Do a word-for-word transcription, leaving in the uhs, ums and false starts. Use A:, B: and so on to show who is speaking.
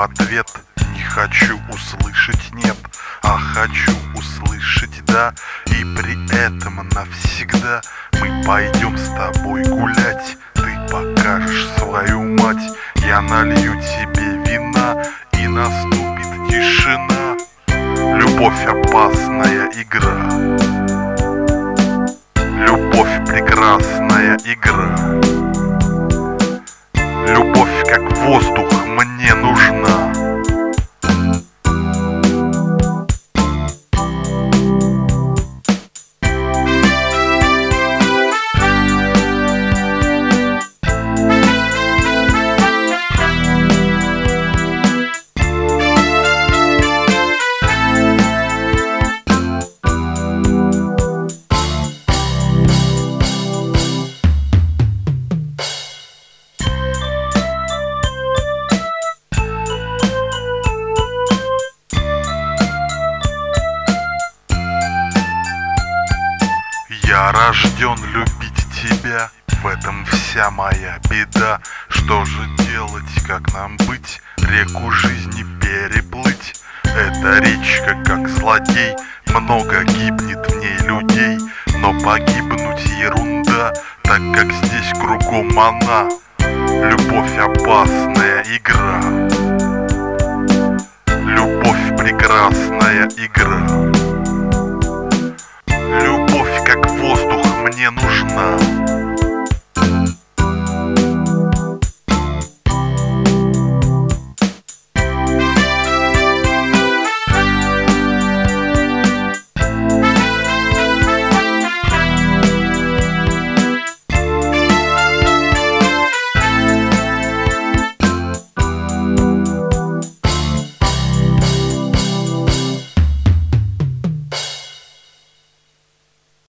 A: ответ не хочу услышать нет, а хочу услышать да. И при этом навсегда мы пойдем с тобой гулять. Ты покажешь свою мать, я налью тебе вина, и наступит тишина. Любовь — опасная игра. Любовь — прекрасная игра. Любовь, как воздух, мне нужна. Я рожден любить тебя, в этом вся моя беда. Что же делать, как нам быть, реку жизни переплыть? Эта речка, как злодей, много гибнет в ней людей. Но погибнуть ерунда, так как здесь кругом она. Любовь — опасная игра. Любовь — прекрасная игра.